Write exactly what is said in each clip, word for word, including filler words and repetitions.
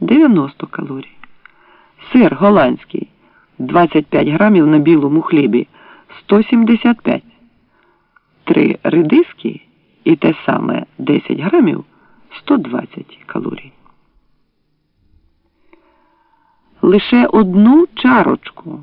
дев'яносто калорій. Сир голландський двадцять п'ять грамів на білому хлібі сто сімдесят п'ять. Три редиски і те саме десять грамів сто двадцять калорій. Лише одну чарочку.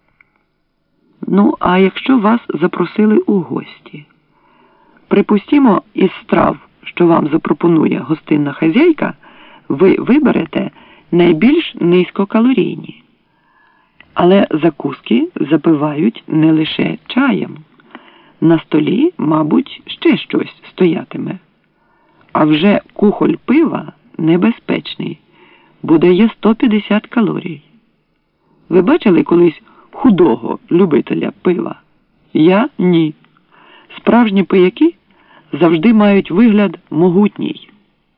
Ну, а якщо вас запросили у гості? Припустімо, із страв, що вам запропонує гостинна хазяйка, ви виберете найбільш низькокалорійні. Але закуски запивають не лише чаєм. На столі, мабуть, ще щось стоятиме. А вже кухоль пива небезпечний, бо дає сто п'ятдесят калорій. Ви бачили колись худого любителя пива? Я – ні. Справжні пияки завжди мають вигляд могутній.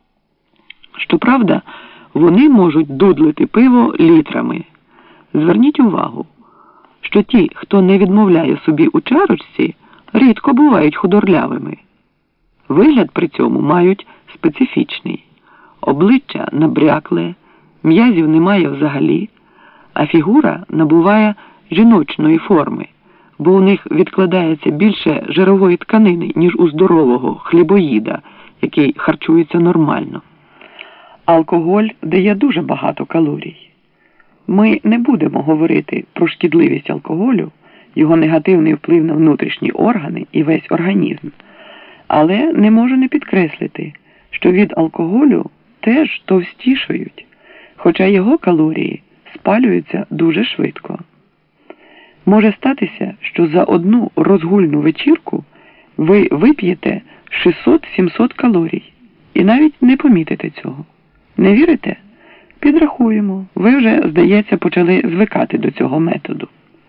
Щоправда, вони можуть дудлити пиво літрами. Зверніть увагу, що ті, хто не відмовляє собі у чарочці, рідко бувають худорлявими. Вигляд при цьому мають специфічний. Обличчя набрякле, м'язів немає взагалі, а фігура набуває жіночної форми, бо у них відкладається більше жирової тканини, ніж у здорового хлібоїда, який харчується нормально. Алкоголь дає дуже багато калорій. Ми не будемо говорити про шкідливість алкоголю, його негативний вплив на внутрішні органи і весь організм. Але не можу не підкреслити, що від алкоголю теж товстішають, хоча його калорії спалюються дуже швидко. Може статися, що за одну розгульну вечірку ви вип'єте шістсот-сімсот калорій і навіть не помітите цього. Не вірите? Підрахуємо. Ви вже, здається, почали звикати до цього методу.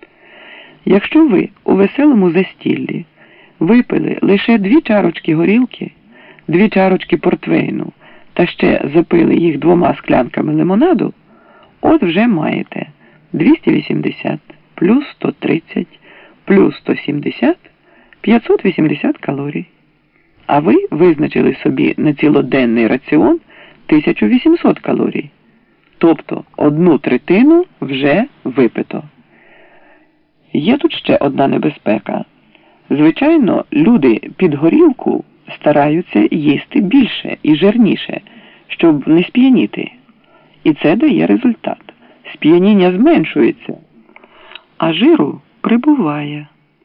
Якщо ви у веселому застіллі випили лише дві чарочки горілки, дві чарочки портвейну та ще запили їх двома склянками лимонаду, от вже маєте двісті вісімдесят плюс сто тридцять плюс сто сімдесят – п'ятсот вісімдесят калорій. А ви визначили собі на цілоденний раціон тисячу вісімсот калорій. Тобто одну третину вже випито. Є тут ще одна небезпека. Звичайно, люди під горілку стараються їсти більше і жирніше, щоб не сп'яніти. І це дає результат. Сп'яніння зменшується, а жиру прибуває.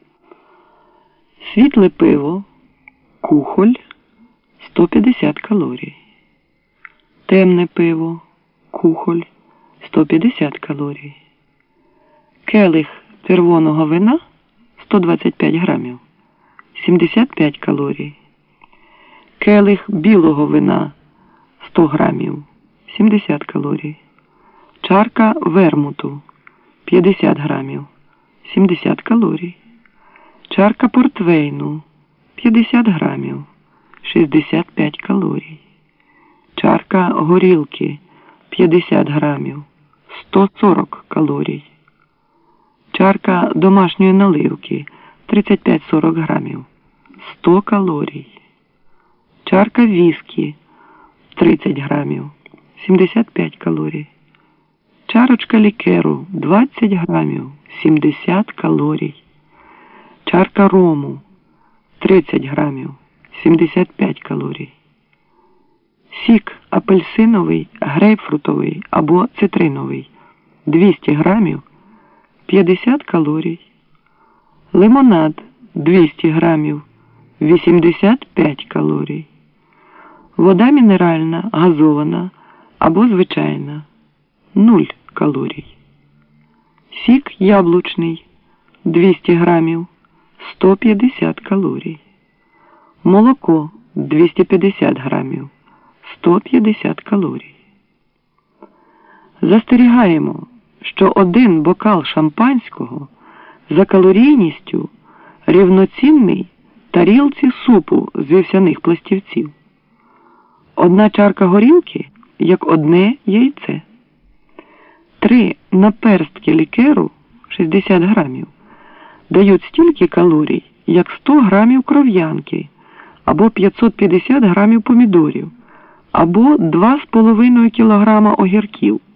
Світле пиво, кухоль – сто п'ятдесят калорій. Темне пиво, кухоль – сто п'ятдесят калорій. Келих червоного вина – сто двадцять п'ять грамів, сімдесят п'ять калорій. Келих білого вина – сто грамів, сімдесят калорій. Чарка вермуту – п'ятдесят грамів, сімдесят калорій. Чарка портвейну – п'ятдесят грамів, шістдесят п'ять калорій. Чарка горілки – п'ятдесят грамів, сто сорок калорій. Чарка домашньої наливки – тридцять п'ять сорок грамів, сто калорій. Чарка віскі – тридцять грамів, сімдесят п'ять калорій. Чарочка лікеру – двадцять грамів, сімдесят калорій. Чарка рому – тридцять грамів, сімдесят п'ять калорій. Сік апельсиновий, грейпфрутовий або цитриновий – двісті грамів, п'ятдесят калорій. Лимонад – двісті грамів, вісімдесят п'ять калорій. Вода мінеральна, газована або звичайна – нуль калорій. Сік яблучний – двісті грамів, сто п'ятдесят калорій. Молоко – двісті п'ятдесят грамів, сто п'ятдесят калорій. Застерігаємо, що один бокал шампанського за калорійністю рівноцінний тарілці супу з вівсяних пластівців. Одна чарка горілки – як одне яйце. Три наперстки лікеру – шістдесят грамів – дають стільки калорій, як сто грамів кров'янки або п'ятсот п'ятдесят грамів помідорів, або два з половиною кілограма огірків.